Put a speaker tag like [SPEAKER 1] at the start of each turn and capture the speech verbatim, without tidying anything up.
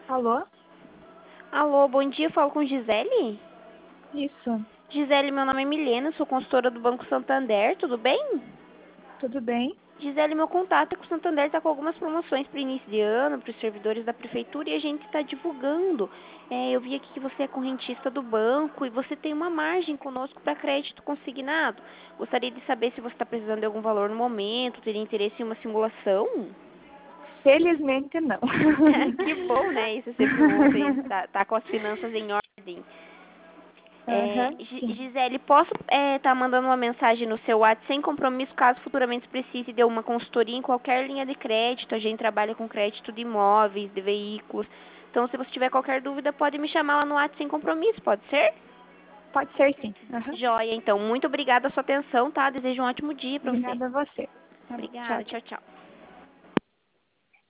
[SPEAKER 1] Alô?
[SPEAKER 2] Alô, bom dia, eu falo com Gisele?
[SPEAKER 1] Isso,
[SPEAKER 2] Gisele, meu nome é Milena, sou consultora do Banco Santander, tudo bem?
[SPEAKER 1] tudo bem?
[SPEAKER 2] Gisele, meu contato é que o Santander está com algumas promoções para início de ano, para os servidores da prefeitura, e a gente está divulgando. É, eu vi aqui que você é correntista do banco e você tem uma margem conosco para crédito consignado. Gostaria de saber se você está precisando de algum valor no momento, teria interesse em uma simulação?
[SPEAKER 1] Felizmente não.
[SPEAKER 2] Que bom, né? Isso é sempre bom, você tá, tá com as finanças em ordem. É,
[SPEAKER 1] Aham,
[SPEAKER 2] Gi-
[SPEAKER 1] sim.
[SPEAKER 2] Gisele, posso estar mandando uma mensagem no seu WhatsApp sem compromisso, caso futuramente precise de uma consultoria em qualquer linha de crédito. A gente trabalha com crédito de imóveis, de veículos. Então, se você tiver qualquer dúvida, pode me chamar lá no WhatsApp sem compromisso, pode ser?
[SPEAKER 1] Pode ser sim. Aham.
[SPEAKER 2] Joia, então. Muito obrigada pela sua atenção, tá? Desejo um ótimo dia para você.
[SPEAKER 1] Obrigada a você. Tá bom. Tchau,
[SPEAKER 2] Obrigada,
[SPEAKER 1] tchau.
[SPEAKER 2] tchau, tchau.